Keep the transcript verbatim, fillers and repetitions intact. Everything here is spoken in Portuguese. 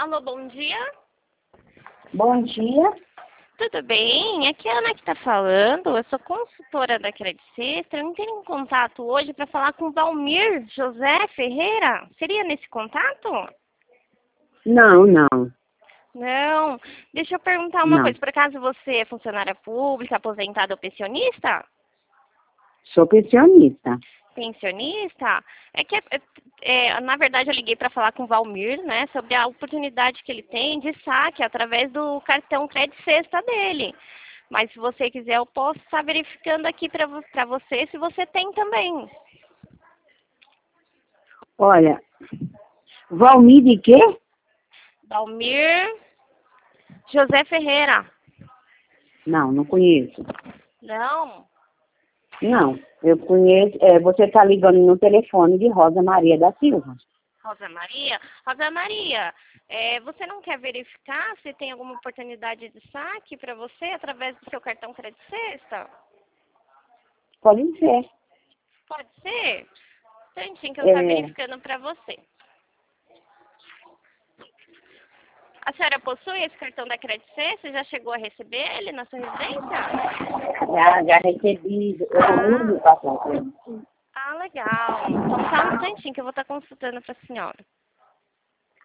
Alô, bom dia. Bom dia. Tudo bem? Aqui é a Ana que está falando. Eu sou consultora da Credit System. Eu entrei em contato hoje para falar com o Valmir José Ferreira. Seria nesse contato? Não, não, Não. Deixa eu perguntar uma não. coisa. Por acaso você é funcionária pública, aposentada ou pensionista? Sou pensionista. Pensionista? É que, é, é, na verdade, eu liguei para falar com o Valmir, né, sobre a oportunidade que ele tem de saque através do cartão Credit Sexta dele. Mas se você quiser, eu posso estar verificando aqui para você se você tem também. Olha, Valmir de quê? Valmir José Ferreira. Não, não conheço. Não? Não, eu conheço. É, você está ligando no telefone de Rosa Maria da Silva. Rosa Maria? Rosa Maria, é, você não quer verificar se tem alguma oportunidade de saque para você através do seu cartão Credit Sexta? Pode ser. Pode ser? Tantinho que eu estou É, verificando para você. A senhora possui esse cartão da Credit Sexta? Já chegou a receber ele na sua residência? já, já recebi. Eu Ah, uso o cartão. ah, legal. Então tá um instantinho que eu vou estar consultando para a senhora.